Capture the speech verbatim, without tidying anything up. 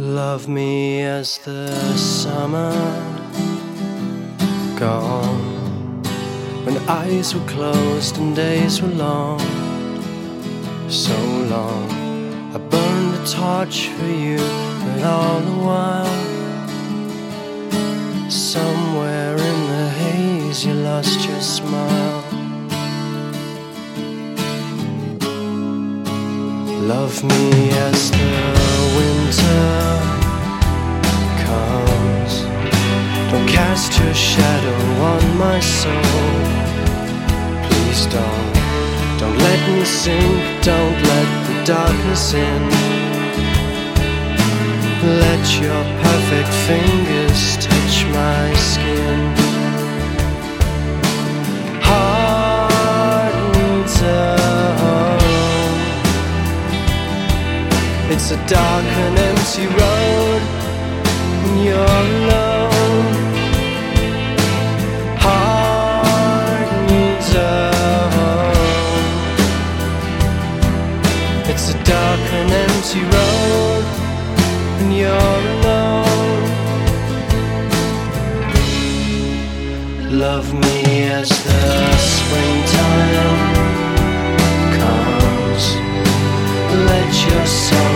Love me as the summer gone, when eyes were closed and days were long, so long. I burned a torch for you, but all the while, somewhere in the haze you lost your smile. Love me as the winter comes, don't cast your shadow on my soul. Please don't, don't let me sink, don't let the darkness in. Let your perfect fingers touch my skin. Heart needs a home. It's a dark and empty road, and you're alone. Heart needs a home. It's a dark and empty road, and you're alone. Love me as the springtime comes. Let your soul